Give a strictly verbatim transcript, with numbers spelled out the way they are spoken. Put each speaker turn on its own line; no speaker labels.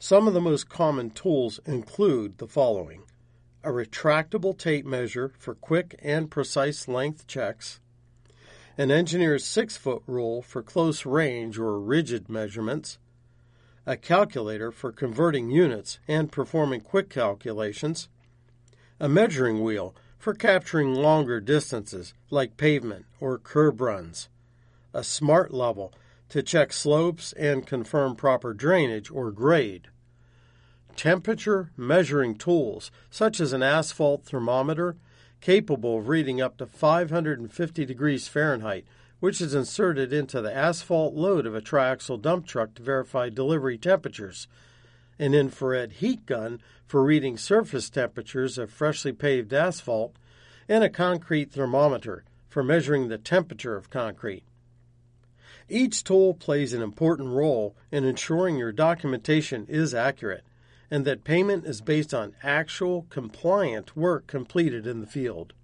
Some of the most common tools include the following: a retractable tape measure for quick and precise length checks, an engineer's six-foot rule for close range or rigid measurements, a calculator for converting units and performing quick calculations, a measuring wheel for capturing longer distances like pavement or curb runs, a smart level to check slopes and confirm proper drainage or grade, temperature measuring tools such as an asphalt thermometer capable of reading up to five hundred fifty degrees Fahrenheit, which is inserted into the asphalt load of a triaxle dump truck to verify delivery temperatures, an infrared heat gun for reading surface temperatures of freshly paved asphalt, and a concrete thermometer for measuring the temperature of concrete. Each tool plays an important role in ensuring your documentation is accurate and that payment is based on actual, compliant work completed in the field.